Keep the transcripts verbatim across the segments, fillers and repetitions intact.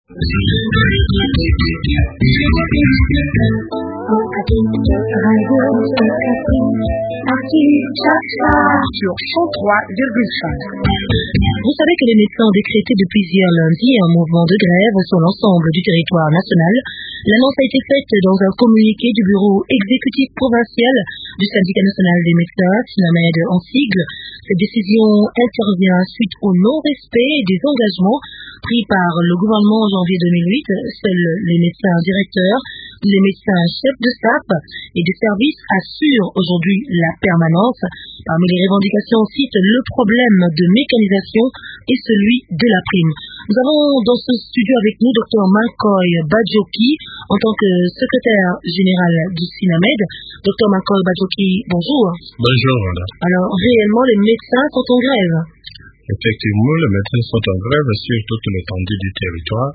Sur cent trois virgule cinq. Vous savez que les médecins ont décrété depuis hier lundi un mouvement de grève sur l'ensemble du territoire national. L'annonce a été faite dans un communiqué du bureau exécutif provincial du syndicat national des médecins, SINAMED en sigle. Cette décision intervient suite au non-respect des engagements pris par le gouvernement en janvier deux mille huit. Seuls les médecins directeurs, les médecins chefs de staff et des services assurent aujourd'hui la permanence. Parmi les revendications, on cite le problème de mécanisation et celui de la prime. Nous avons dans ce studio avec nous Dr Mankoy Badjoki en tant que secrétaire général du SINAMED. Dr Mankoy Badjoki, bonjour. Bonjour, madame. Alors, réellement, les médecins sont en grève? Effectivement, les médecins sont en grève sur toute l'étendue du territoire.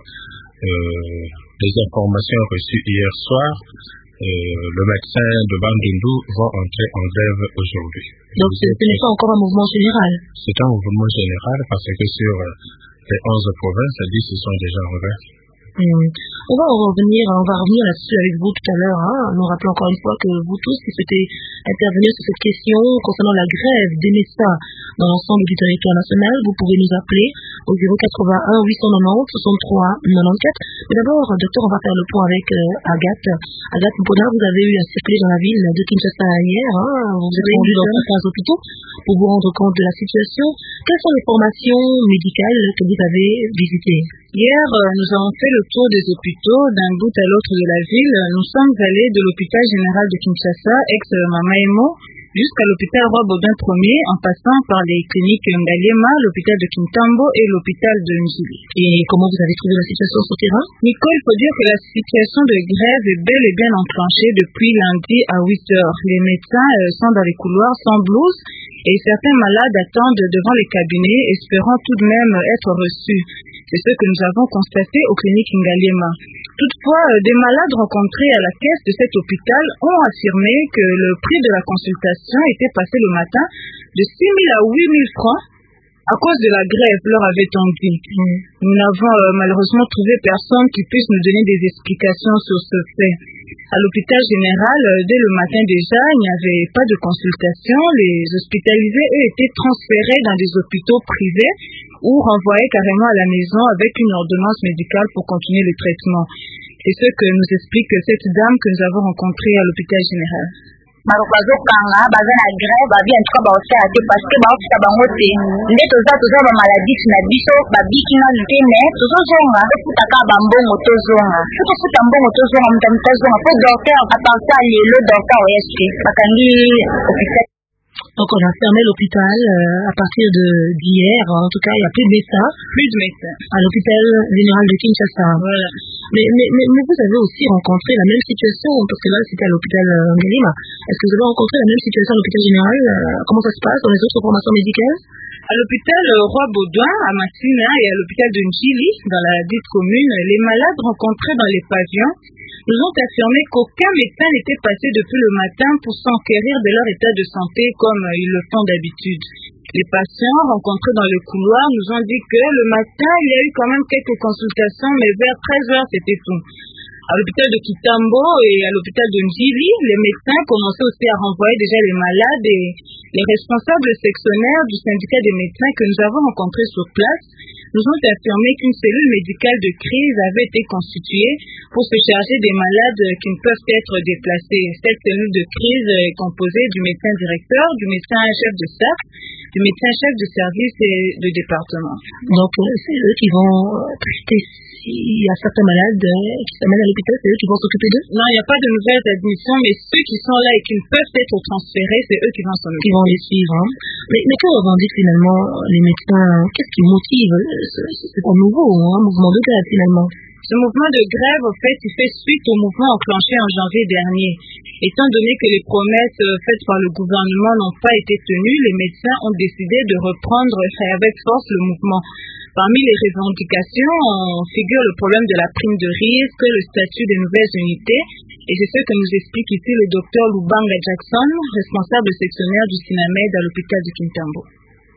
Euh, les informations reçues hier soir, euh, le médecin de Bandundu va entrer en grève aujourd'hui. Donc ce n'est pas encore un mouvement général? C'est un mouvement général parce que sur les onze provinces, dix sont déjà en grève. Hum. On va en revenir, on va revenir là-dessus avec vous tout à l'heure. Hein. Nous rappelons encore une fois que vous tous qui souhaitez intervenir sur cette question concernant la grève des médecins dans l'ensemble du territoire national, vous pouvez nous appeler au zéro quatre-vingt-un huit cent quatre-vingt-dix soixante-trois quatre-vingt-quatorze. Mais d'abord, docteur, on va faire le point avec euh, Agathe. Agathe Mpona, vous avez eu à circuler dans la ville de Kinshasa hier. Hein. Vous vous êtes rendu dans certains hôpitaux pour vous rendre compte de la situation. Quelles sont les formations médicales que vous avez visitées? Hier, nous avons fait le tour des hôpitaux d'un bout à l'autre de la ville. Nous sommes allés de l'hôpital général de Kinshasa, ex-Mamaemo, jusqu'à l'hôpital Roi-Baudouin premier, en passant par les cliniques Ngaliema, l'hôpital de Kintambo et l'hôpital de Njili. Et comment vous avez trouvé la situation sur terrain? Nicole, il faut dire que la situation de grève est bel et bien enclenchée depuis lundi à huit heures. Les médecins sont dans les couloirs sans blouse et certains malades attendent devant les cabinets, espérant tout de même être reçus. C'est ce que nous avons constaté aux cliniques Ngaliema. Toutefois, des malades rencontrés à la caisse de cet hôpital ont affirmé que le prix de la consultation était passé le matin de six mille à huit mille francs à cause de la grève, leur avait-on dit. Mm. Nous n'avons euh, malheureusement trouvé personne qui puisse nous donner des explications sur ce fait. À l'hôpital général, dès le matin déjà, il n'y avait pas de consultation. Les hospitalisés, eux, étaient transférés dans des hôpitaux privés ou renvoyés carrément à la maison avec une ordonnance médicale pour continuer le traitement. C'est ce que nous explique cette dame que nous avons rencontrée à l'hôpital général. bazokanga baza na grève babi en tout cas baosala te parce que baofisa bango te nde toza toza bamaladif na biso babikina te me tozozonga tofutaka bambongo tozonga so tofuta mbongo tozonga moto tozonga po docteur apartir lelo docteur oyesi bakangi hôpital. Donc on a fermé l'hôpital euh, à partir de d'hier. En tout cas, il n'y a plus de médecins. Plus de médecins. À l'hôpital général de Kinshasa. Voilà. Mais, mais, mais, mais vous avez aussi rencontré la même situation, parce que là c'était à l'hôpital euh, Ngaliema. Est-ce que vous avez rencontré la même situation à l'hôpital général? euh, Comment ça se passe dans les autres formations médicales? À l'hôpital Roi-Baudouin, à Massina et à l'hôpital de Njili, dans la dite commune, les malades rencontrés dans les pavillons nous ont affirmé qu'aucun médecin n'était passé depuis le matin pour s'enquérir de leur état de santé comme ils le font d'habitude. Les patients rencontrés dans le couloir nous ont dit que le matin, il y a eu quand même quelques consultations, mais vers treize heures, c'était tout. À l'hôpital de Kitambo et à l'hôpital de Njili, les médecins commençaient aussi à renvoyer déjà les malades et les responsables sectionnaires du syndicat des médecins que nous avons rencontrés sur place nous ont affirmé qu'une cellule médicale de crise avait été constituée pour se charger des malades qui ne peuvent être déplacés. Cette cellule de crise est composée du médecin directeur, du médecin chef de staff, du médecin chef de service et de département. Donc c'est eux qui vont traiter s'il y a certains malades qui s'amènent à l'hôpital, c'est eux qui vont s'occuper d'eux? Non, il n'y a pas de nouvelles admissions, mais ceux qui sont là et qui ne peuvent être transférés, c'est eux qui vont s'en occuper. Qui vont les suivre. Hein. Mais, mais que revendiquent finalement les médecins? Qu'est-ce qui motive? C'est pas nouveau, un mouvement de grève finalement. Ce mouvement de grève, en fait, il fait suite au mouvement enclenché en janvier dernier. Étant donné que les promesses faites par le gouvernement n'ont pas été tenues, les médecins ont décidé de reprendre avec force le mouvement. Parmi les revendications, on figure le problème de la prime de risque, le statut des nouvelles unités, et c'est ce que nous explique ici le docteur Lubanga Jackson, responsable sectionnaire du SINAMED à l'hôpital de Kintambo.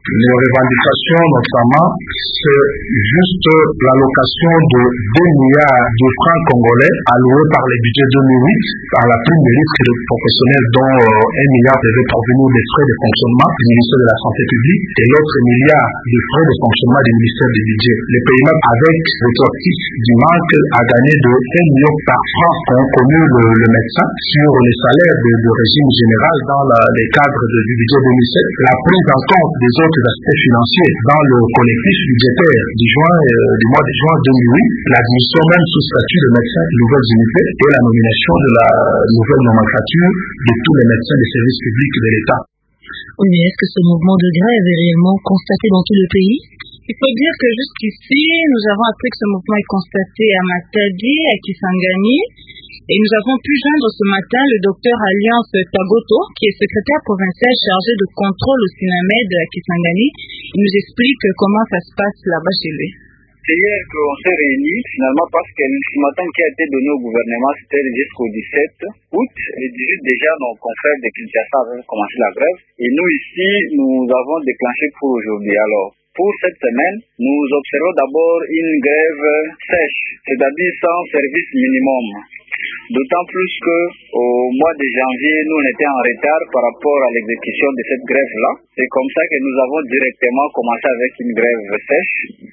Les revendications notamment, c'est juste l'allocation de deux milliards de francs congolais alloués par le budget deux mille huit à la prime de risque professionnel dont euh, un milliard devait provenir des frais de fonctionnement du ministère de la Santé publique et l'autre milliard de frais de fonctionnement du ministère du Budget. Les paiements avec rétroactif du manque a gagné de un million par franc qu'ont connu le, le médecin sur les salaires de, de régime général dans la, les cadres de, du budget deux mille sept. La prise en compte des autres aspects financiers dans le collectif budgétaire du, juin, euh, du mois de juin deux mille huit, l'admission même sous statut de médecin de nouvelles unités et la nomination de la nouvelle nomenclature de tous les médecins des services publics de l'État. Oui, mais est-ce que ce mouvement de grève est réellement constaté dans tout le pays? Il faut dire que jusqu'ici, nous avons appris que ce mouvement est constaté à Matadi, à Kisangani, et nous avons pu joindre ce matin le docteur Alliance Tagoto, qui est secrétaire provincial chargé de contrôle au SINAMED à Kisangani. Il nous explique comment ça se passe là-bas chez lui. C'est hier qu'on s'est réunis, finalement, parce que ce matin qui a été donné au gouvernement, c'était jusqu'au dix-sept août. Le dix-huit, déjà, nos confrères de Kinshasa avaient commencé la grève. Et nous, ici, nous avons déclenché pour aujourd'hui. Alors, pour cette semaine, nous observons d'abord une grève sèche, c'est-à-dire sans service minimum. D'autant plus qu'au mois de janvier, nous on était en retard par rapport à l'exécution de cette grève-là. C'est comme ça que nous avons directement commencé avec une grève sèche.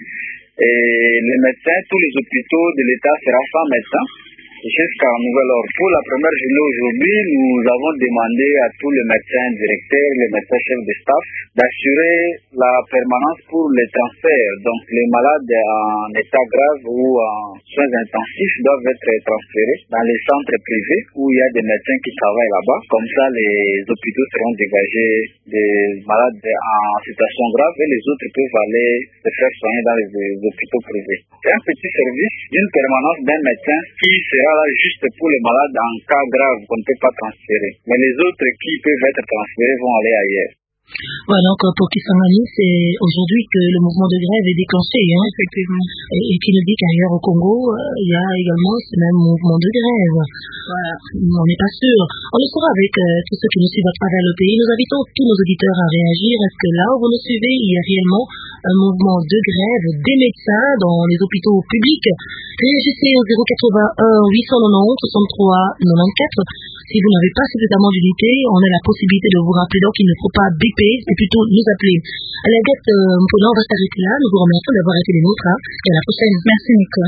Et les médecins, tous les hôpitaux de l'État seront sans médecins jusqu'à nouvel ordre. Pour la première journée aujourd'hui, nous avons demandé à tous les médecins directeurs, les médecins chefs de staff, d'assurer la permanence pour les transferts. Donc les malades en état grave ou en soins intensifs doivent être transférés dans les centres privés où il y a des médecins qui travaillent là-bas. Comme ça, les hôpitaux seront dégagés des malades en situation grave et les autres peuvent aller se faire soigner dans les hôpitaux privés. C'est un petit service, une permanence d'un médecin qui sera là juste pour les malades en cas grave qu'on ne peut pas transférer. Mais les autres qui peuvent être transférés vont aller ailleurs. Voilà, donc pour Kisangani, c'est aujourd'hui que le mouvement de grève est déclenché, hein, effectivement. Et, et qui nous dit qu'ailleurs au Congo, euh, il y a également ce même mouvement de grève. Voilà. On n'est pas sûr. On le saura avec euh, tous ceux qui nous suivent à travers le pays. Nous invitons tous nos auditeurs à réagir. Est-ce que là où vous nous suivez, il y a réellement un mouvement de grève des médecins dans les hôpitaux publics? Réagissez au zéro quatre-vingt-un huit cent quatre-vingt-onze soixante-trois quatre-vingt-quatre. Si vous n'avez pas suffisamment d'unité, on a la possibilité de vous rappeler donc il ne faut pas biper, mais plutôt nous appeler. Allez, Agathe, euh, Mpona, on va s'arrêter là. Nous vous remercions d'avoir été les nôtres. Hein. Et à la prochaine. Merci, Nicolas.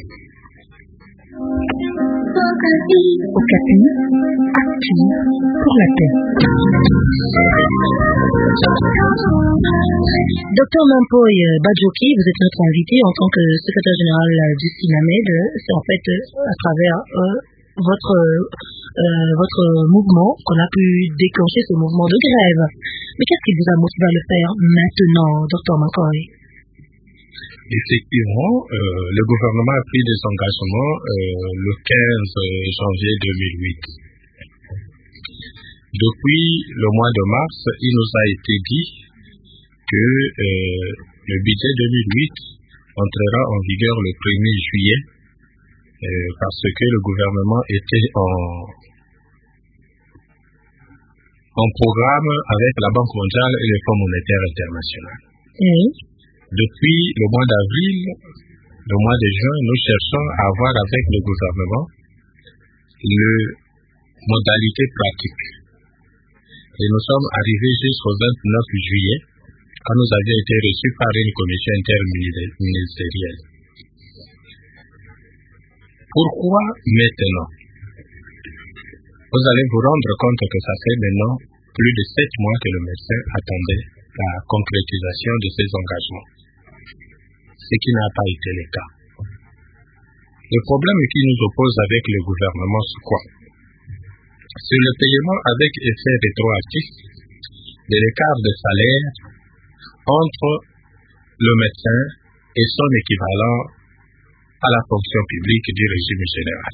Okapi, actu pour la paix. Docteur Mampoy Badjoki, vous êtes notre invité en tant que secrétaire général du SINAMED. C'est en fait à travers euh, votre euh, votre mouvement qu'on a pu déclencher ce mouvement de grève. Mais qu'est-ce qui vous a motivé à le faire maintenant, docteur Mampoy? Effectivement, euh, le gouvernement a pris des engagements euh, le quinze janvier deux mille huit. Depuis le mois de mars, il nous a été dit que euh, le budget deux mille huit entrera en vigueur le premier juillet euh, parce que le gouvernement était en, en programme avec la Banque mondiale et le Fonds monétaire international. Oui. Depuis le mois d'avril, le mois de juin, nous cherchons à avoir avec le gouvernement les modalités pratiques. Et nous sommes arrivés jusqu'au vingt-neuf juillet, quand nous avions été reçus par une commission interministérielle. Pourquoi maintenant? Vous allez vous rendre compte que ça fait maintenant plus de sept mois que le médecin attendait la concrétisation de ces engagements, ce qui n'a pas été le cas. Le problème qui nous oppose avec le gouvernement, c'est quoi? C'est le paiement avec effet rétroactif de l'écart de salaire entre le médecin et son équivalent à la fonction publique du régime général.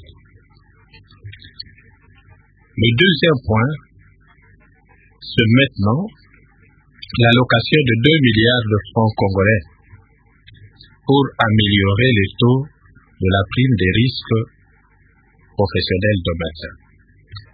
Le deuxième point, c'est maintenant l'allocation de deux milliards de francs congolais pour améliorer les taux de la prime des risques professionnels de médecins.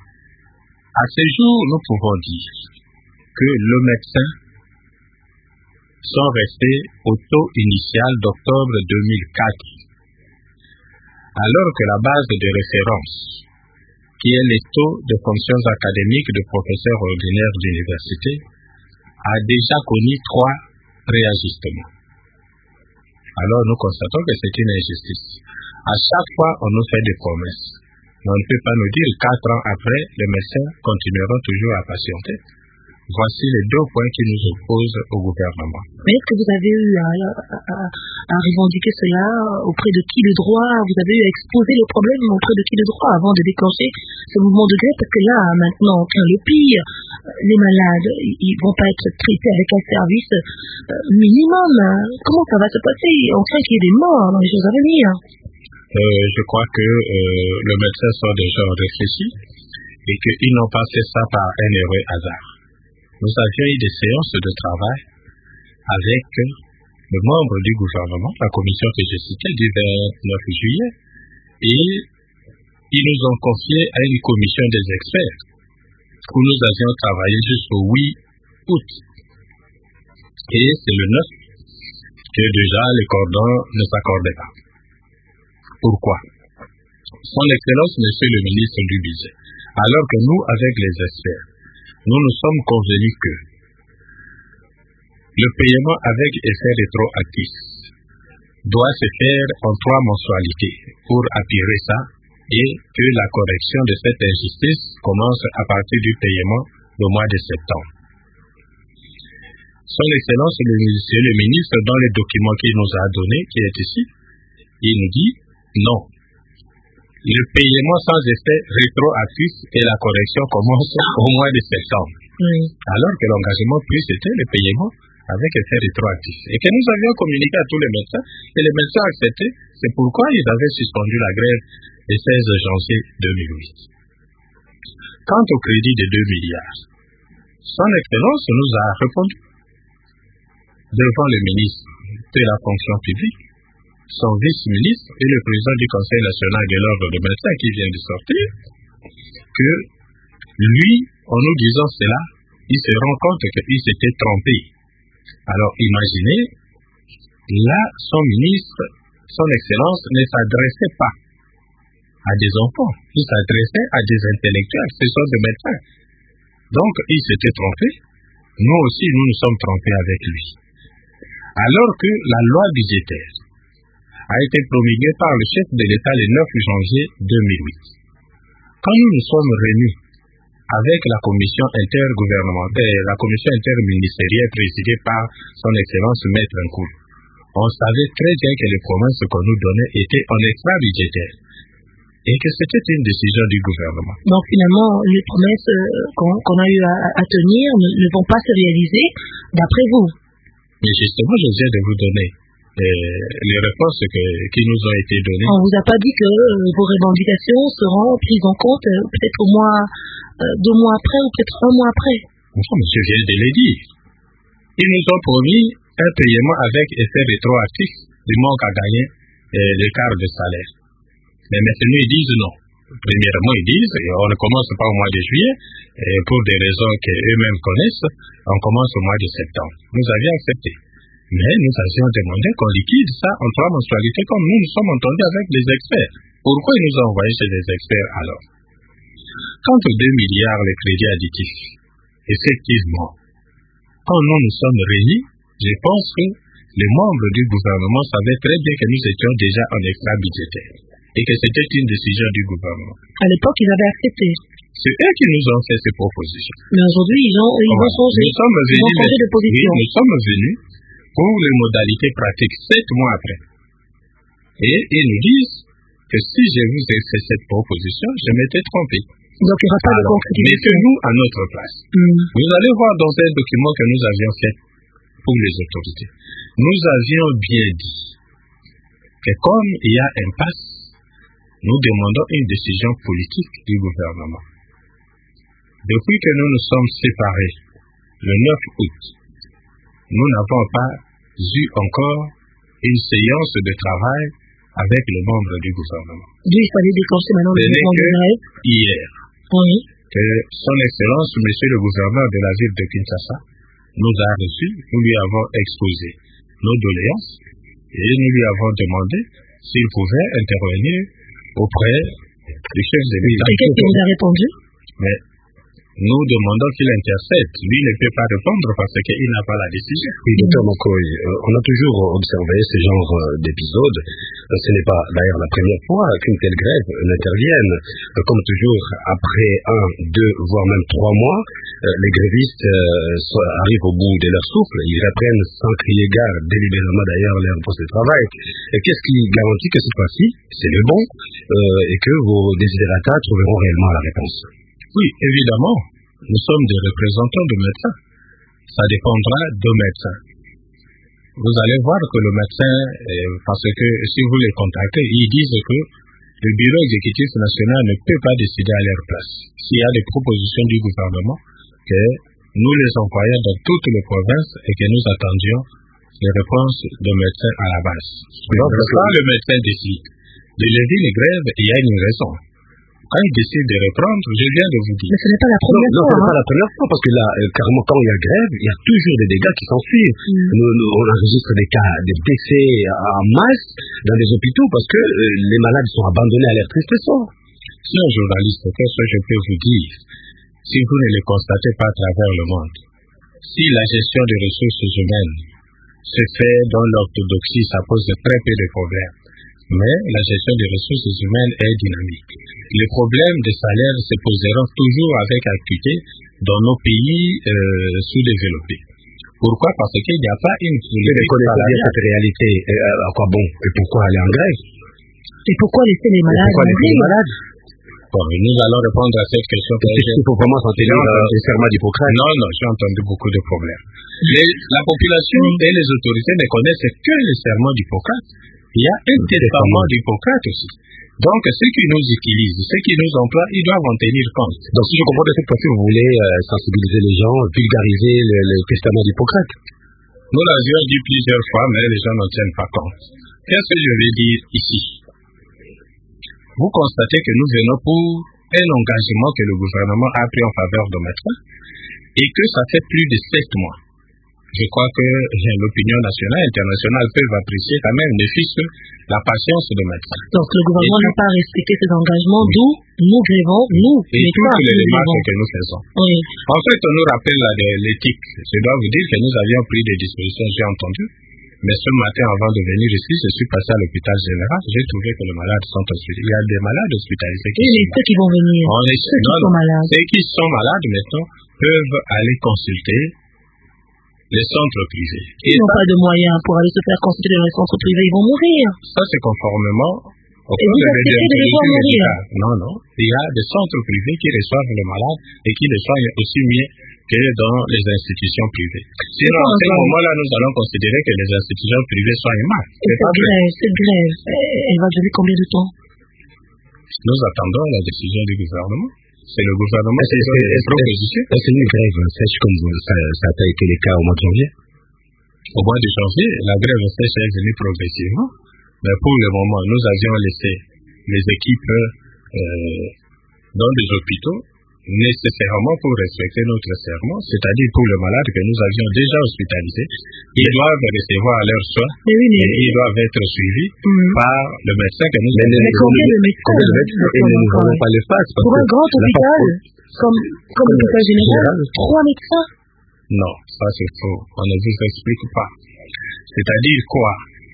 À ce jour, nous pouvons dire que le médecin sont restés au taux initial d'octobre deux mille quatre, alors que la base de référence, qui est les taux de fonctions académiques de professeurs ordinaires d'université, a déjà connu trois réajustements. Alors nous constatons que c'est une injustice. À chaque fois, on nous fait des promesses. Mais on ne peut pas nous dire quatre ans après, les médecins continueront toujours à patienter. Voici les deux points qui nous opposent au gouvernement. Mais est-ce que vous avez eu à, à, à revendiquer cela auprès de qui de droit? Vous avez eu à exposer le problème auprès de qui de droit avant de déclencher ce mouvement de grève? Parce que là, maintenant, le pire, les malades, ils vont pas être traités avec un service minimum. Comment ça va se passer? On craint qu'il y ait des morts dans les jours à venir. Euh, je crois que euh, le médecin soit déjà réfléchi et qu'ils n'ont pas fait ça par un heureux hasard. Nous avions eu des séances de travail avec le membre du gouvernement, la commission que j'ai citée du vingt-neuf juillet, et ils nous ont confié à une commission des experts où nous avions travaillé jusqu'au huit août. Et c'est le neuf que déjà les cordons ne s'accordaient pas. Pourquoi? Son Excellence, Monsieur le ministre du Budget, alors que nous, avec les experts, nous nous sommes convenus que le paiement avec effet rétroactif doit se faire en trois mensualités pour appuyer ça et que la correction de cette injustice commence à partir du paiement du mois de septembre. Son Excellence, Monsieur le ministre, dans les documents qu'il nous a donnés, qui est ici, il nous dit non. Le paiement sans effet rétroactif et la correction commencent au mois de septembre. Oui. Alors que l'engagement pris, c'était le paiement avec effet rétroactif. Et que nous avions communiqué à tous les médecins, et les médecins ont accepté. C'est pourquoi ils avaient suspendu la grève le seize janvier deux mille huit. Quant au crédit de deux milliards, son Excellence nous a répondu devant le ministre de la fonction publique, son vice-ministre et le président du Conseil national de l'ordre des médecins qui vient de sortir, que lui, en nous disant cela, il se rend compte qu'il s'était trompé. Alors imaginez, là, son ministre, son Excellence ne s'adressait pas à des enfants, il s'adressait à des intellectuels, ce sont des médecins. Donc, il s'était trompé. Nous aussi, nous nous sommes trompés avec lui. Alors que la loi budgétaire a été promulguée par le chef de l'État le neuf janvier deux mille huit. Quand nous nous sommes réunis avec la commission intergouvernementale, la commission interministérielle présidée par son Excellence Maître Nkoulou, on savait très bien que les promesses qu'on nous donnait étaient en extra budgétaire et que c'était une décision du gouvernement. Donc finalement, les promesses qu'on qu'on a eu à, à tenir ne, ne vont pas se réaliser d'après vous. Mais justement, je viens de vous donner euh, les réponses que, qui nous ont été données. On ne vous a pas dit que euh, vos revendications seront prises en compte euh, peut-être au mois, euh, deux mois après ou peut-être un mois après. Non, mais je viens de le dire. Ils nous ont promis un paiement avec effet rétroactif du manque à gagner euh, l'écart de salaire. Mais maintenant, ils disent non. Premièrement, ils disent, et on ne commence pas au mois de juillet, et pour des raisons qu'eux-mêmes connaissent, on commence au mois de septembre. Nous avions accepté. Mais nous avions demandé qu'on liquide ça en trois mensualités comme nous nous sommes entendus avec les experts. Pourquoi ils nous ont envoyés chez les experts alors? Quant aux deux milliards, les crédits additifs, effectivement, quand nous nous sommes réunis, je pense que les membres du gouvernement savaient très bien que nous étions déjà en extra budgétaire et que c'était une décision du gouvernement. À l'époque, ils avaient accepté. C'est eux qui nous ont fait ces propositions. Mais aujourd'hui, ils ont, ils ont changé, nous sommes venus, ils ont changé de position. Oui, nous sommes venus pour les modalités pratiques sept mois après. Et ils nous disent que si je vous ai fait cette proposition, je m'étais trompé. Donc il n'y aura pas de concrétisation. Mettez-nous à notre place. Mm. Vous allez voir dans un document que nous avions fait pour les autorités. Nous avions bien dit que comme il y a impasse, nous demandons une décision politique du gouvernement. Depuis que nous nous sommes séparés le neuf août, nous n'avons pas eu encore une séance de travail avec les membres du gouvernement. Dieu, il fallait déclencher maintenant le mouvement de grève. Hier, oui. que son Excellence, Monsieur le gouverneur de la ville de Kinshasa, nous a reçus, nous lui avons exposé nos doléances et nous lui avons demandé s'il pouvait intervenir auprès du chef de l'État. Et qu'est-ce qu'il vous a répondu? Mais nous demandons qu'il intercède. Lui ne peut pas répondre parce qu'il n'a pas la décision. Oui, docteur Mokoy, euh, on a toujours observé ce genre euh, d'épisodes. Euh, ce n'est pas d'ailleurs la première fois qu'une telle grève euh, n'intervienne. Euh, comme toujours, après un, deux, voire même trois mois, euh, les grévistes euh, so, arrivent au bout de leur souffle. Ils reprennent sans crier gare, délibérément d'ailleurs, leur poste de travail. Et qu'est-ce qui garantit que cette fois-ci, c'est le bon euh, et que vos desiderata trouveront réellement la réponse? Oui, évidemment. Nous sommes des représentants de médecins. Ça dépendra de médecins. Vous allez voir que le médecin, parce que si vous les contactez, ils disent que le bureau exécutif national ne peut pas décider à leur place. S'il y a des propositions du gouvernement, que nous les envoyons dans toutes les provinces et que nous attendions les réponses de médecins à la base. Donc, quand le médecin décide de lever les grèves, il y a une raison. Quand il décide de reprendre, je viens de vous dire. Mais ce n'est pas la première non, fois. Non, ce n'est hein. pas la première fois, parce que là, euh, carrément, quand il y a grève, il y a toujours des dégâts qui s'en suivent. Mm. Nous, nous, on enregistre des cas, des décès en masse dans les hôpitaux, parce que euh, les malades sont abandonnés à leur triste sort. Si un journaliste, qu'est-ce que je peux vous dire, si vous ne le constatez pas à travers le monde, si la gestion des ressources humaines se fait dans l'orthodoxie, ça pose très peu de problèmes. Mais la gestion des ressources humaines est dynamique. Les problèmes de salaire se poseront toujours avec acuité dans nos pays euh, sous-développés. Pourquoi? Parce qu'il n'y a pas une politique salariale. Cette réalité, euh, à quoi bon? Et pourquoi aller en grève? Et pourquoi laisser les malades? Pourquoi laisser les malades? Bon, nous allons répondre à cette question. Il faut vraiment s'en tenir au serment d'Hippocrate. Non, non, j'ai entendu beaucoup de problèmes. Les, la population et les autorités ne connaissent que le serment d'Hippocrate. Il y a un testament d'Hippocrate aussi. Donc, ceux qui nous utilisent, ceux qui nous emploient, ils doivent en tenir compte. Donc, si je comprends bien, cette fois-ci, vous voulez euh, sensibiliser les gens, vulgariser le, le testament d'Hippocrate. Nous l'avions dit plusieurs fois, mais les gens n'en tiennent pas compte. Qu'est-ce que je vais dire ici? Vous constatez que nous venons pour un engagement que le gouvernement a pris en faveur de médecins et que ça fait plus de sept mois. Je crois que l'opinion nationale et internationale peuvent apprécier quand même le fils la patience de médecins. Donc le gouvernement n'a pas respecté ses engagements, oui. D'où nous grèvons, nous, et toutes les démarches que nous faisons. Oui. En fait, on nous rappelle là, de l'éthique. Je dois vous dire que nous avions pris des dispositions, j'ai entendu. Mais ce matin, avant de venir ici, je suis passé à l'hôpital général. J'ai trouvé que les malades sont hospitalisés. Il y a des malades hospitalisés qui oui, sont mais ceux qui vont venir, on est, ceux non, qui sont malades. Ceux qui sont malades, maintenant, peuvent aller consulter les centres privés. Ils n'ont pas de moyens pour aller se faire consulter dans les centres privés, ils vont mourir. Ça, c'est conformément au et vous acceptez de les voir mourir? Non, non. Il y a des centres privés qui reçoivent les malades et qui les soignent aussi mieux que dans les institutions privées. Sinon, à ce moment-là, nous allons considérer que les institutions privées soignent mal. Et cette grève, cette grève, elle va durer combien de temps? Nous attendons la décision du gouvernement. C'est le gouvernement qui fait des propositions. Est-ce une grève sèche comme ça, ça a été le cas au mois de janvier? Au mois de janvier, la grève sèche est venue progressivement. Mais pour le moment, nous avions laissé les équipes euh, dans les hôpitaux nécessairement pour respecter notre serment, c'est-à-dire pour les malades que nous avions déjà hospitalisés. Ils doivent recevoir leurs soins mais oui, mais... et ils doivent être suivis mmh. par le médecin que nous avons. Mais combien de médecins et nous ne voulons pas le faire. Pour un grand hôpital, comme, comme l'hôpital général, trois médecins? Non, ça c'est faux. On ne vous explique pas. C'est-à-dire quoi?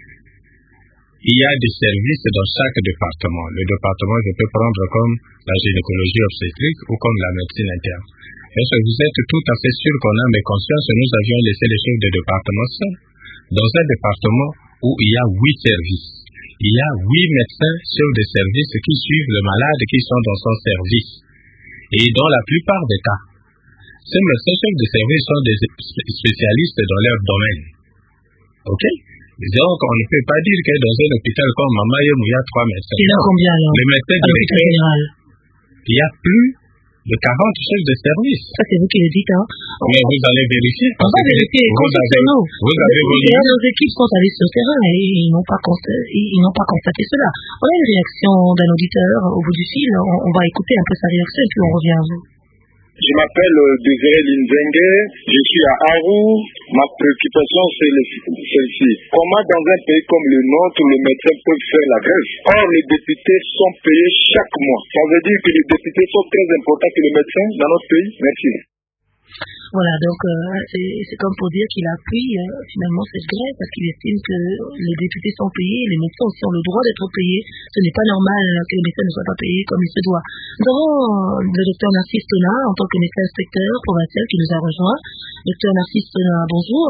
Il y a des services dans chaque département. Le département, je peux prendre comme la gynécologie obstétrique ou comme la médecine interne. Est-ce que vous êtes tout à fait sûr qu'on a mes consciences? Nous avions laissé les chefs de département seuls. Dans un département où il y a huit services, il y a huit médecins chefs de service qui suivent le malade qui sont dans son service. Et dans la plupart des cas, ces médecins chefs de service sont des spécialistes dans leur domaine. OK? Donc, on ne peut pas dire que dans un hôpital comme Mamayom, il y a trois médecins. Il y en a combien alors? Les médecins directeurs général. Il y a plus de quarante chefs de service. Ça, c'est vous qui le dites, hein? Mais vous allez vérifier. On va vérifier. Vous avez, vous avez vérifié. Nos équipes sont allées sur le terrain et ils n'ont pas constaté, ils n'ont pas constaté cela. On a une réaction d'un auditeur au bout du fil. On, on va écouter un peu sa réaction et puis on revient à vous. Je m'appelle Désiré Linzenge, je suis à Arou. Ma préoccupation, c'est celle-ci. Comment dans un pays comme le nôtre, les médecins peuvent faire la grève? Or, les députés sont payés chaque mois. Ça veut dire que les députés sont très importants que les médecins dans notre pays. Merci. Voilà, donc euh, c'est comme pour dire qu'il appuie euh, finalement cette grève parce qu'il estime que les députés sont payés, les médecins aussi ont le droit d'être payés. Ce n'est pas normal que les médecins ne soient pas payés comme il se doit. Nous avons le docteur Narcisse Tona en tant que médecin inspecteur provincial qui nous a rejoint. Docteur Narcisse Tona, bonjour.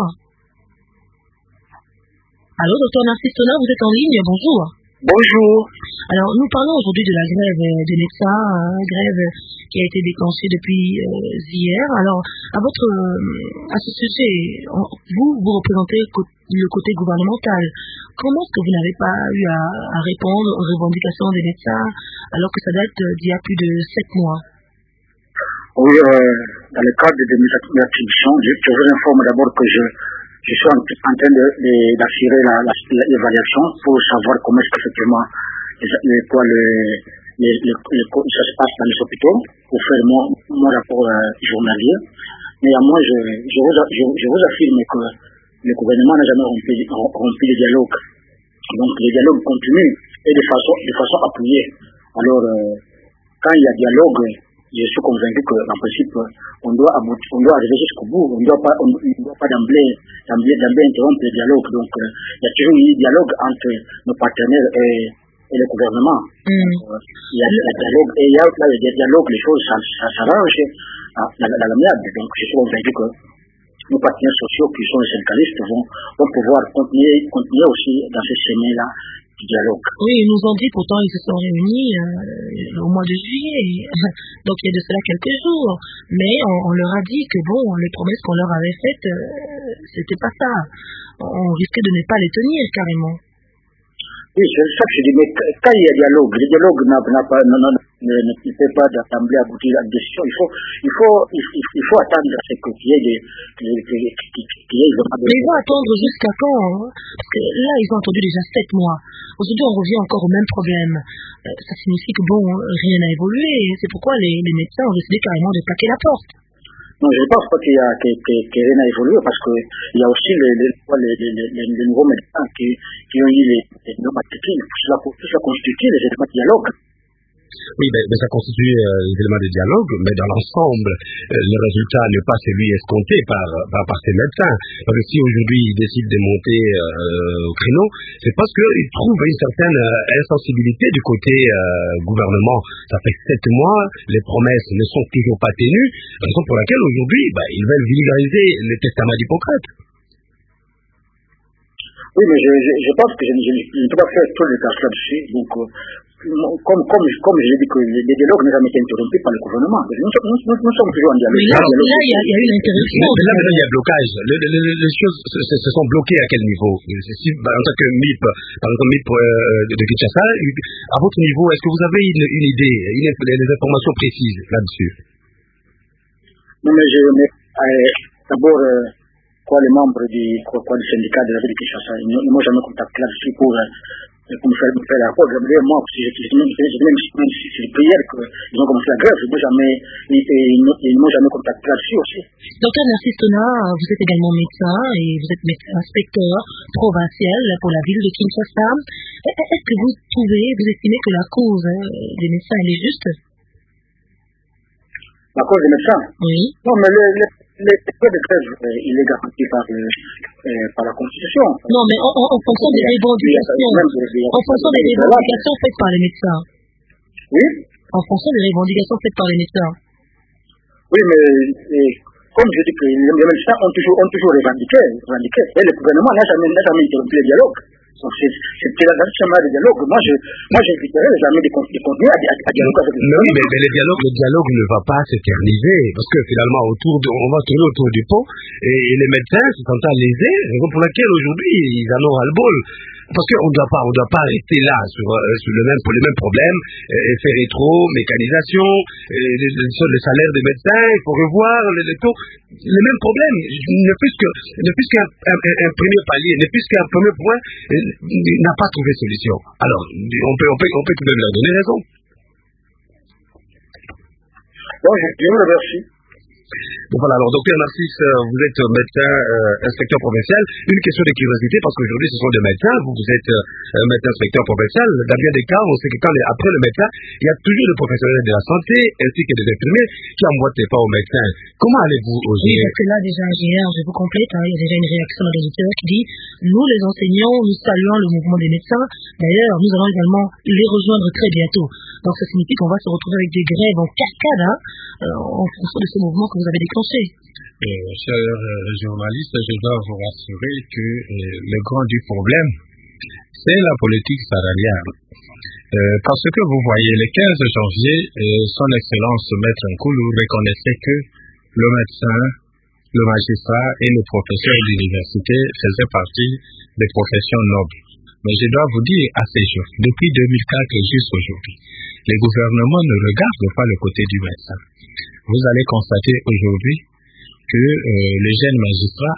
Allô, docteur Narcisse Tona, vous êtes en ligne, bonjour. Bonjour. Alors, nous parlons aujourd'hui de la grève des médecins, hein, grève qui a été déclenchée depuis euh, hier. Alors, à votre, euh, à ce sujet, vous, vous représentez le côté gouvernemental. Comment est-ce que vous n'avez pas eu à, à répondre aux revendications des médecins alors que ça date d'il y a plus de sept mois? Oui, euh, dans le cadre de mes attributions, je, je vous informe d'abord que je Je suis en, en train d'assurer l'évaluation pour savoir comment est-ce qu'effectivement les, quoi, les, les, les, les, ça se passe dans les hôpitaux pour faire mon, mon rapport euh, journalier. Néanmoins, je, je, vous, je, je vous affirme que le gouvernement n'a jamais rompu, rompu le dialogue. Donc le dialogue continue et de façon, de façon appuyée. Alors, euh, quand il y a dialogue, je suis convaincu qu'en principe, on doit, aboutir, on doit arriver jusqu'au bout. On ne doit pas, on, on doit pas d'emblée, d'emblée, d'emblée interrompre le dialogue. Donc, euh, il y a toujours eu dialogue entre nos partenaires et, et le gouvernement. Mm. Donc, euh, il y a le dialogue, et il y a là, il y a des dialogues, les choses s'arrangent dans l'amiable. Donc, je suis convaincu que nos partenaires sociaux qui sont les syndicalistes vont, vont pouvoir continuer, continuer aussi dans ce chemin-là. Dialogue. Oui, ils nous ont dit, pourtant ils se sont réunis euh, au mois de juillet, donc il y a de cela quelques jours, mais on, on leur a dit que bon, les promesses qu'on leur avait faites, euh, c'était pas ça. On risquait de ne pas les tenir carrément. Oui, c'est ça que je dis, mais quand il y a dialogue, le dialogue n'a pas, non, non, ne, ne peut pas d'assembler aboutir à une décision. Il faut, il faut, il, il faut attendre à ce qu'il y ait des, qu'il y ait vraiment des... Mais ils vont attendre jusqu'à quand? Parce que là, ils ont attendu déjà sept mois. Aujourd'hui, on revient encore au même problème. Euh, ça signifie que bon, rien n'a évolué. C'est pourquoi les, les médecins ont décidé carrément de claquer la porte. Non, je ne pense pas qu'il y a, que, que, que rien n'a évolué parce qu'il y a aussi les, les, les, les, les, les nouveaux médecins qui, qui ont eu les, les nouveaux matricules. Tout cela, tout cela constitue les éléments de dialogue. Oui, mais, mais ça constitue euh, des éléments de dialogue, mais dans l'ensemble, euh, le résultat n'est pas celui escompté par, par, par ces médecins. Parce que si aujourd'hui ils décident de monter euh, au créneau, c'est parce qu'ils trouvent une certaine euh, insensibilité du côté euh, gouvernement. Ça fait sept mois, les promesses ne sont toujours pas tenues, raison pour laquelle aujourd'hui, bah, ils veulent vulgariser le testament d'Hippocrate. Oui, mais je, je, je pense que je, je, je ne peux pas faire tout le cas là-dessus. Donc, euh, comme, comme, comme je l'ai dit, que les dialogues n'ont jamais été interrompus par le gouvernement. Nous, nous, nous, nous sommes toujours en dialogue. Mais là, là, il y a, il y a eu l'interruption. Mais là, il y a blocage. Le, le, le, les choses se, se sont bloquées à quel niveau? Si, bah, en tant que M I P, par exemple, M I P euh, de, de Kinshasa, à votre niveau, est-ce que vous avez une, une idée, une, des informations précises là-dessus? Non, mais je, mais, euh, d'abord, euh, quoi, les membres du, quoi, quoi, du syndicat de la ville de Kinshasa, ils ne m'ont jamais contacté là-dessus pour, euh, pour me faire, me faire la rapport. J'aimerais, moi, je suis même prière qu'ils ont commencé la grève, ils n'ont jamais, ils, ils m'ont jamais contacté là-dessus aussi. Docteur Narcisse Tona, vous êtes également médecin et vous êtes médecin inspecteur provincial pour la ville de Kinshasa. Est-ce que vous trouvez, vous estimez que la cause des médecins, elle est juste? La cause des médecins? Oui. Non, mais les, les, les droits de grève, euh, il est garanti par, le, euh, par la Constitution. Non, mais en, en, en fonction des revendications, en fonction des revendications faites par les médecins. Oui. En fonction des revendications faites par les médecins. Oui, mais et, comme je dis que les médecins ont toujours, ont toujours revendiqué, revendiqué, et le gouvernement n'a jamais, jamais interrompu le dialogue. Donc c'est dans ce chemin de dialogue. Moi, je, moi, j'inviterais les amis de continuer à, à, à dialoguer avec les oui, mais, mais le dialogue, le dialogue ne va pas s'éterniser, parce que finalement, autour de, on va tourner autour du pot, et, et les médecins se sentent lésés, raison pour laquelle aujourd'hui, ils en ont ras-le-bol. Parce qu'on ne doit pas, on doit pas rester là sur, euh, sur le même, pour les mêmes problèmes, euh, effet rétro, mécanisation, euh, le, le, le salaire des médecins, il faut revoir les, les taux, les mêmes problèmes, ne plus que, ne plus qu'un un, un, un premier palier, ne plus qu'un premier point, euh, n'a pas trouvé solution. Alors, on peut, on peut, on peut tout de même leur donner raison. Bon, je vous remercie. Donc voilà, alors docteur Narcisse, vous êtes médecin, euh, inspecteur provincial. Une question de curiosité, parce qu'aujourd'hui ce sont des médecins, vous, vous êtes euh, médecin inspecteur provincial. Dans bien des cas, on sait que quand après le médecin, il y a toujours des professionnels de la santé, ainsi que des infirmiers, qui envoient les pas aux médecins. Comment allez-vous au Oui, parce que là, déjà, ingénieur, je vous complète, hein, il y a déjà une réaction d'un auditeur qui dit, nous, les enseignants, nous saluons le mouvement des médecins. D'ailleurs, nous allons également les rejoindre très bientôt. Donc, ça signifie qu'on va se retrouver avec des grèves en cascade, hein, euh, en fonction de ce mouvement que vous avez déclenché. Euh, chers euh, journalistes, je dois vous rassurer que euh, le grand du problème, c'est la politique salariale. Euh, parce que vous voyez, le quinze janvier, euh, son Excellence Maître Nkoulou reconnaissait que le médecin, le magistrat et le professeur d'université faisaient partie des professions nobles. Mais je dois vous dire, à ces jours, depuis deux mille quatre jusqu'aujourd'hui, les gouvernements ne regardent pas le côté du médecin. Vous allez constater aujourd'hui que euh, les jeunes magistrats,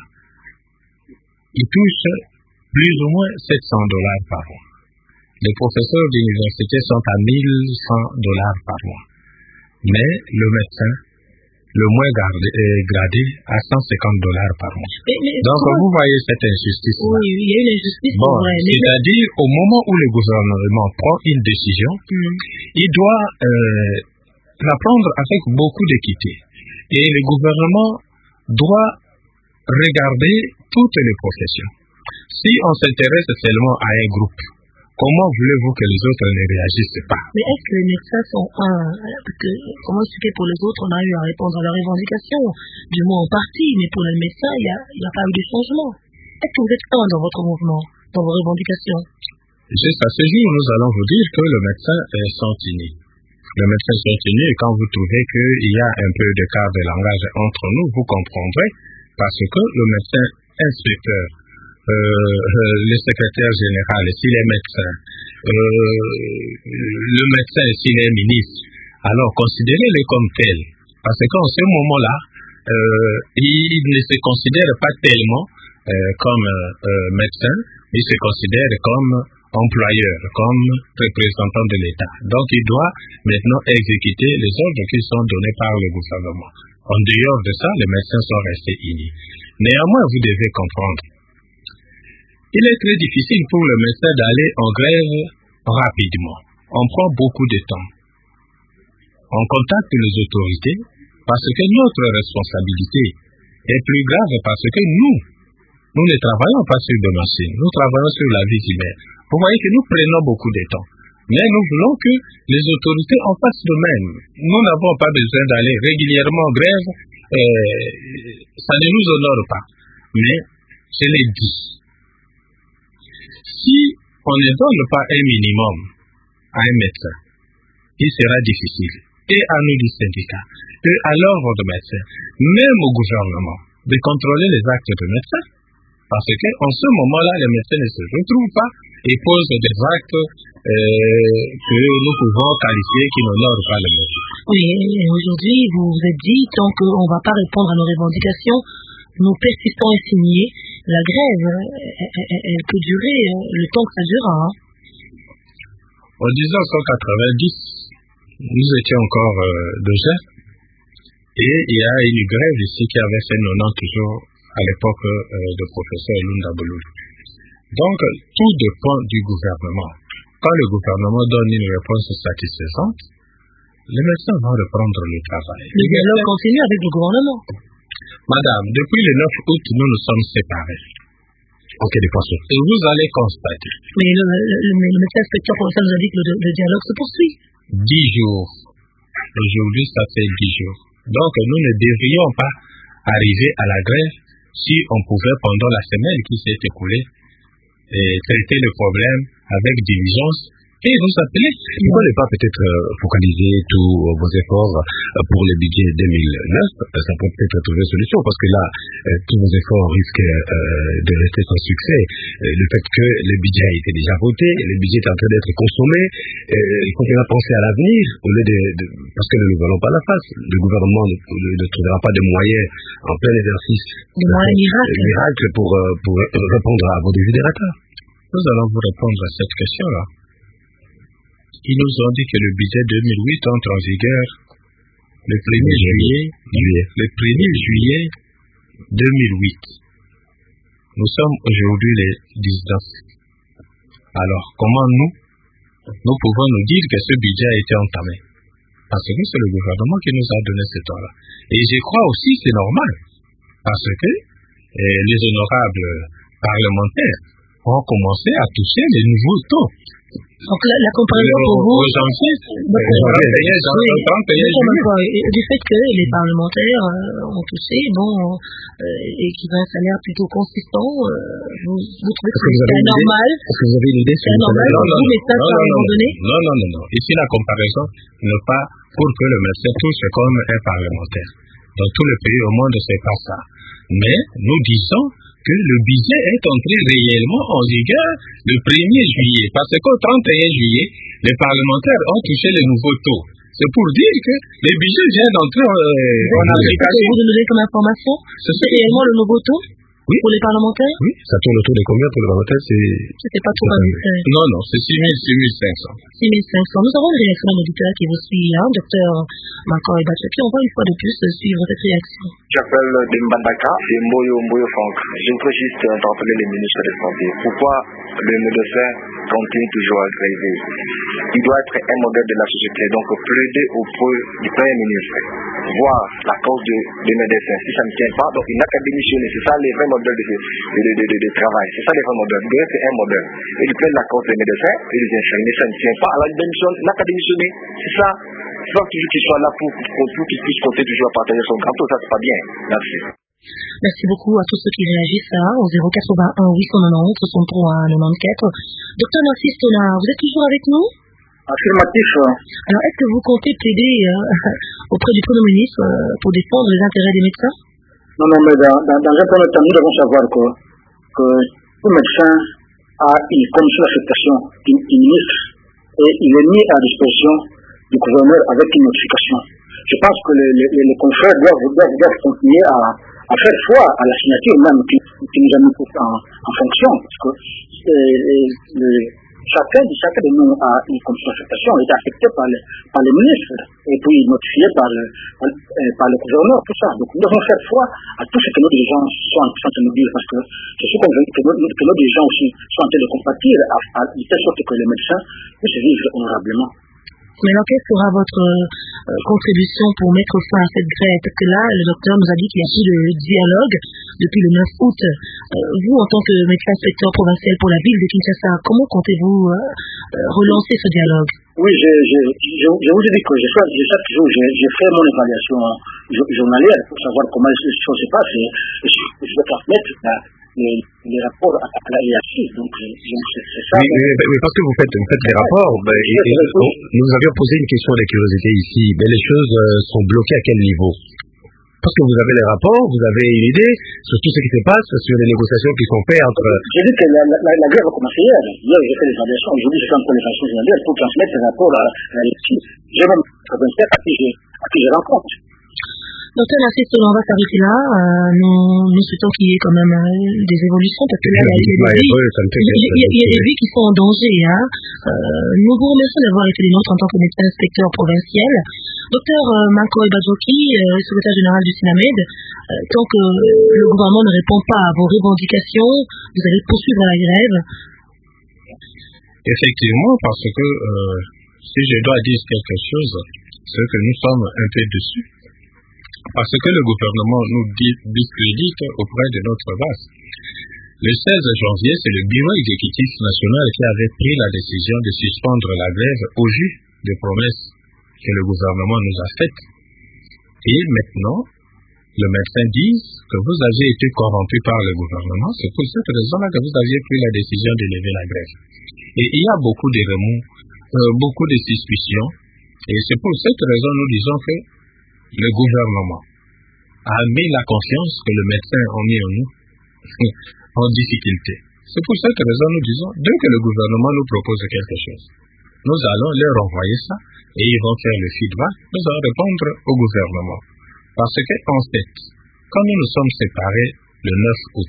ils touchent plus ou moins sept cents dollars par mois. Les professeurs d'université sont à mille cent dollars par mois. Mais le médecin, le moins gradé, euh, gradé à cent cinquante dollars par mois. Mais, mais donc comment... vous voyez cette injustice. Oui, il y a une injustice. Bon, c'est-à-dire au moment où le gouvernement prend une décision, mm. il doit euh, la prendre avec beaucoup d'équité. Et le gouvernement doit regarder toutes les professions. Si on s'intéresse seulement à un groupe, comment voulez-vous que les autres ne réagissent pas? Mais est-ce que les médecins sont un... Parce que, comment expliquer pour les autres, on a eu à répondre à leurs revendications, du moins en partie, mais pour les médecins, il n'y a, a pas eu de changement. Est-ce que vous êtes un dans votre mouvement, dans vos revendications? Juste à ce jour, nous allons vous dire que le médecin est sentini. Le médecin est sentini, et quand vous trouvez qu'il y a un peu de quart de langage entre nous, vous comprendrez, parce que le médecin inspecteur, Euh, euh, le secrétaire général, s'il est médecin, euh, le médecin, s'il est ministre, alors considérez-le comme tel. Parce qu'en ce moment-là, euh, il ne se considère pas tellement euh, comme euh, médecin, il se considère comme employeur, comme représentant de l'État. Donc il doit maintenant exécuter les ordres qui sont donnés par le gouvernement. En dehors de ça, les médecins sont restés unis. Néanmoins, vous devez comprendre, il est très difficile pour le médecin d'aller en grève rapidement. On prend beaucoup de temps. On contacte les autorités parce que notre responsabilité est plus grave parce que nous, nous ne travaillons pas sur des machines, nous travaillons sur la vie humaine. Vous voyez que nous prenons beaucoup de temps. Mais nous voulons que les autorités en fassent de même. Nous n'avons pas besoin d'aller régulièrement en grève. Euh, ça ne nous honore pas. Mais je l'ai dit. Si on ne donne pas un minimum à un médecin, il sera difficile, et à nous du syndicat, et à l'ordre de médecins, même au gouvernement, de contrôler les actes de médecins. Parce qu'en ce moment-là, les médecins ne se retrouvent pas et posent des actes euh, que nous pouvons qualifier qui n'honorent pas le médecin. Oui, aujourd'hui, vous vous êtes dit, tant qu'on ne va pas répondre à nos revendications, nous persistons à signer. La grève, elle, elle, elle peut durer le temps que ça durera. Hein. En mille neuf cent quatre-vingt-dix, nous étions encore euh, de jeunes et il y a une grève ici qui avait fait quatre-vingt-dix jours à l'époque euh, du professeur Lunda Bouloul. Donc, tout dépend du gouvernement. Quand le gouvernement donne une réponse satisfaisante, les médecins vont reprendre le travail. Le dialogue continue avec le gouvernement. Madame, depuis le neuf août, nous nous sommes séparés. En quelle façon? Et vous allez constater. Mais le, le, le, le médecin inspecteur provincial nous a dit que le, le dialogue se poursuit. Dix jours. Aujourd'hui, ça fait dix jours. Donc, nous ne devrions pas arriver à la grève si on pouvait, pendant la semaine qui s'est écoulée, et traiter le problème avec diligence et vous appeler. Pourquoi ne pas peut-être euh, focaliser tous euh, vos efforts euh, pour le budget deux mille neuf? Ça peut peut-être trouver une solution parce que là, euh, tous vos efforts risquent euh, de rester sans succès. Euh, le fait que le budget a été déjà voté, le budget est en train d'être consommé, euh, il faut bien penser à l'avenir au lieu de, de parce que nous ne voulons pas la face. Le gouvernement ne, ne, ne trouvera pas de moyens en plein exercice. Des moyens miracles. miracles pour, euh, pour répondre à vos désidérateurs. Nous allons vous répondre à cette question-là. Ils nous ont dit que le budget deux mille huit entre en vigueur le premier juillet, juillet. le premier juillet deux mille huit. Nous sommes aujourd'hui les dix-neuf. Alors, comment nous, nous pouvons nous dire que ce budget a été entamé? Parce que c'est le gouvernement qui nous a donné ce temps-là. Et je crois aussi que c'est normal. Parce que eh, les honorables parlementaires ont commencé à toucher les nouveaux taux. Donc la, la comparaison pour vous, aux janvier, donc, oui, du fait que les parlementaires euh, ont touché, bon, euh, et qu'ils ont un salaire plutôt consistant, euh, vous, vous trouvez que c'est normal? Est-ce que vous avez une idée sur c'est normal pour vous, les médecins, à un moment donné? Non, non, non, non. Ici, la comparaison n'est pas pour que le médecin touche comme un parlementaire. Dans tout le pays au monde, c'est pas ça. Mais nous disons que le budget est entré réellement en vigueur le premier juillet. Parce qu'au trente et un juillet, les parlementaires ont touché les nouveaux taux. C'est pour dire que le budget vient d'entrer euh, en application. Vous nous donnez comme information, c'est réellement le nouveau taux? Oui. Pour les parlementaires? Oui. Ça tourne autour de combien pour les parlementaires? C'est... C'était pas trop indiscret. Non, non, c'est six mille, six mille cinq cents. six mille cinq cents. Nous avons une réaction d'un auditeur qui vous suit, hein, docteur Mankoy Badjoki. On va une fois de plus suivre cette réaction. J'appelle Dembandaka et Mboyo Mboyo Franck. Je voudrais juste interpeller les ministres de la Santé. Pourquoi le médecin continue toujours à gréver? Il doit être un modèle de la société. Donc plaider auprès du Premier ministre, voir la cause des médecins. Si ça ne tient pas, donc une académicienne, c'est ça les vrais modèles de, de, de, de, de travail. C'est ça les vrais modèles. Il c'est un modèle. Et il plaide la cause des médecins et des infirmiers. Ça ne tient pas. Alors il démissionne l'académicienne. C'est ça. Il faut toujours qu'il soit là pour, pour, pour qu'il puisse compter toujours à partager son gâteau. Ça, c'est pas bien. Merci. Merci beaucoup à tous ceux qui réagissent hein, au zéro quatre-vingt-un huit cent quatre-vingt-onze soixante-trois quatre-vingt-quatre. Docteur Narcisse Tona, vous êtes toujours avec nous? Affirmatif. Alors, est-ce que vous comptez plaider euh, auprès du Premier ministre euh, pour défendre les intérêts des médecins? Non, non, mais dans, dans, dans un premier temps, nous devons savoir que, que le médecin a une commission d'affectation du ministre et il est mis à disposition du gouverneur avec une notification. Je pense que les, les, les confrères doivent, doivent, doivent continuer à, à faire foi à la signature même qui, qui nous a mis en, en fonction. Parce que euh, le, chacun, chacun de nous a une commission d'affectation, est affecté par le, par le ministre et puis notifié par le, par, euh, par le gouverneur, tout ça. Donc nous devons faire foi à tout ce que nos dirigeants sont en train de nous dire parce que je suis convaincu que nos, que nos dirigeants aussi sont en train de compatir à, à, de telle sorte que les médecins puissent vivre honorablement. Maintenant, quelle sera votre euh, contribution pour mettre fin à cette grève? Parce que là, le docteur nous a dit qu'il n'y a plus de dialogue depuis le neuf août. Euh, vous, en tant que médecin inspecteur provincial pour la ville de Kinshasa, comment comptez-vous euh, relancer ce dialogue? Oui, je, je, je, je vous ai dit que je, je, chaque jour, je, je fais mon évaluation journalière pour savoir comment les choses se passent. Et je, je vais transmettre la, les, les rapports à, à la I A C I. Donc, c'est ça. Oui, mais, mais parce que vous faites, vous faites les rapports, ben, et, et, bon, nous avions posé une question de curiosité ici. Mais les choses euh, sont bloquées à quel niveau? Parce que vous avez les rapports, vous avez une idée sur tout ce qui se passe, sur les négociations qui sont faites entre... J'ai dit que la, la, la, la grève a commencé hier. Hier, j'ai fait les évaluations. Aujourd'hui, je fais encore les évaluations journalières pour transmettre ces rapports à, à l'I A C I. J'ai même provincial à qui je, à qui je rencontre. Docteur Narcisse Tona, on va s'arrêter là. Euh, nous, nous souhaitons qu'il y ait quand même euh, des évolutions parce que là, il y a, il y a, des, vies, il y a, il y a des vies qui sont en danger. Hein. Euh, nous vous remercions d'avoir été les nôtres en tant que médecin inspecteur provincial. Docteur euh, Mankoy Badjoki, euh, secrétaire général du SINAMED, euh, tant que le gouvernement ne répond pas à vos revendications, vous allez poursuivre la grève? Effectivement, parce que euh, si je dois dire quelque chose, c'est que nous sommes un peu dessus. Parce que le gouvernement nous discrédite auprès de notre base. Le seize janvier, c'est le bureau exécutif national qui avait pris la décision de suspendre la grève au vu des promesses que le gouvernement nous a faites. Et maintenant, le médecin dit que vous avez été corrompu par le gouvernement. C'est pour cette raison-là que vous aviez pris la décision de lever la grève. Et il y a beaucoup de remous, euh, beaucoup de suspicions. Et c'est pour cette raison que nous disons que le gouvernement a mis la confiance que le médecin a mis en nous en difficulté. C'est pour cette raison que nous disons, dès que le gouvernement nous propose quelque chose, nous allons leur envoyer ça et ils vont faire le feedback, nous allons répondre au gouvernement. Parce qu'en fait, quand nous nous sommes séparés le neuf août,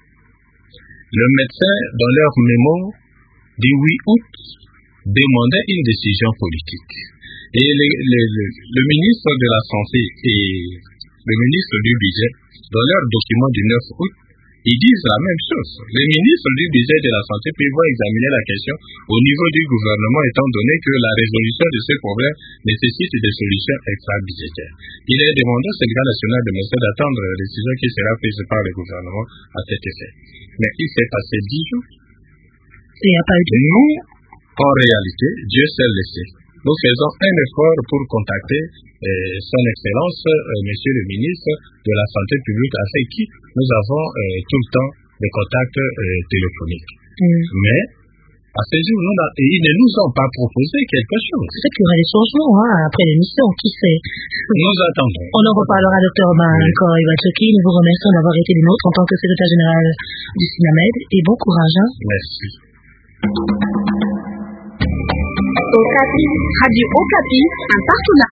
le médecin, dans leur mémo du huit août, demandait une décision politique. Et le, le, le, le ministre de la Santé et le ministre du Budget, dans leur document du neuf août, ils disent la même chose. Le ministre du Budget et de la Santé prévoit examiner la question au niveau du gouvernement, étant donné que la résolution de ce problème nécessite des solutions extra-budgétaires. Il est demandé au Sénégal national de médecins d'attendre la décision qui sera prise par le gouvernement à cet effet. Mais il s'est passé dix jours. Il n'y a pas eu de... Nous, en réalité, Dieu seul le sait. Nous faisons un effort pour contacter euh, son Excellence, euh, Monsieur le ministre de la Santé publique, avec qui nous avons euh, tout le temps des contacts euh, téléphoniques. Mm. Mais à ce jour, nous, ils ne nous ont pas proposé quelque chose. Peut-être qu'il y aura des changements hein, après l'émission, qui sait. Nous attendons. On en reparlera, docteur Bankor Iwatsoki. Nous vous remercions d'avoir été des nôtres en tant que secrétaire général du SINAMED et bon courage. Hein. Merci. Okapi, Radio Okapi, un partenaire.